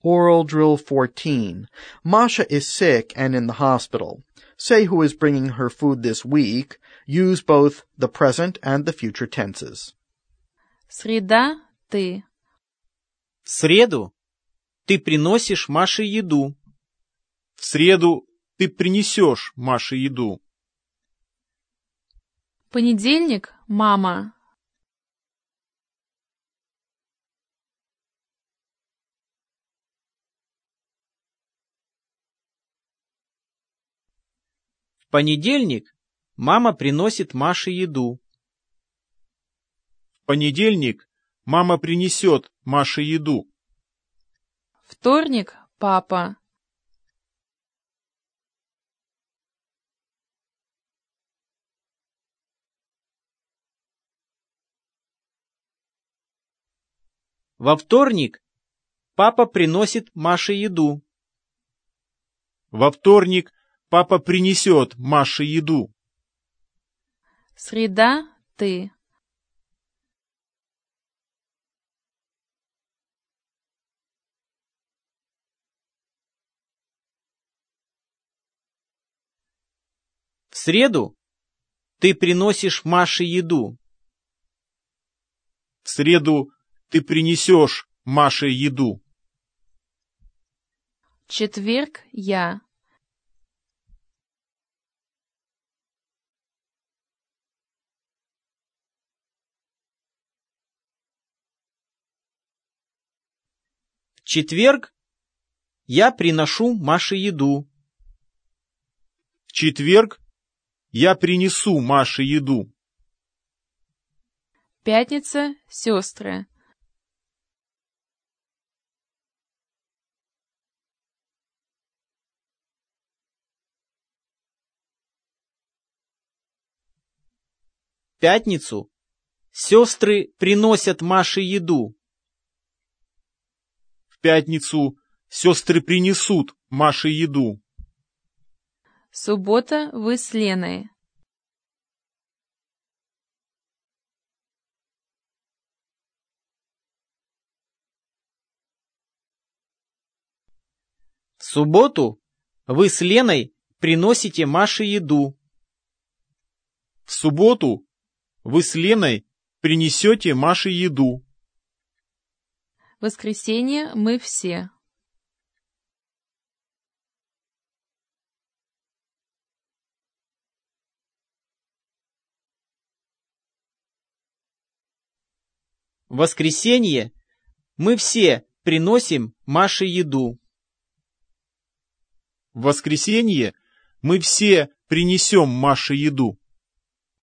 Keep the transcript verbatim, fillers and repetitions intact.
Oral Drill fourteen. Masha is sick and in the hospital. Say who is bringing her food this week. Use both the present and the future tenses. Среда, ты. В среду ты приносишь Маше еду. В среду ты принесешь Маше еду. Понедельник, мама. В понедельник мама приносит Маше еду. В понедельник мама принесет Маше еду. Вторник, папа. Во вторник папа приносит Маше еду. Во вторник папа принесет Маше еду. Среда, ты. В среду ты приносишь Маше еду. В среду ты принесешь Маше еду. Четверг, я. В четверг я приношу Маше еду. В четверг я принесу Маше еду. Пятница, сестры. В пятницу сестры приносят Маше еду. В пятницу сестры принесут Маше еду. Суббота, вы с Леной. В субботу вы с Леной приносите Маше еду. В субботу вы с Леной принесете Маше еду. Воскресенье, мы все. В воскресенье мы все приносим Маше еду. В воскресенье мы все принесем Маше еду.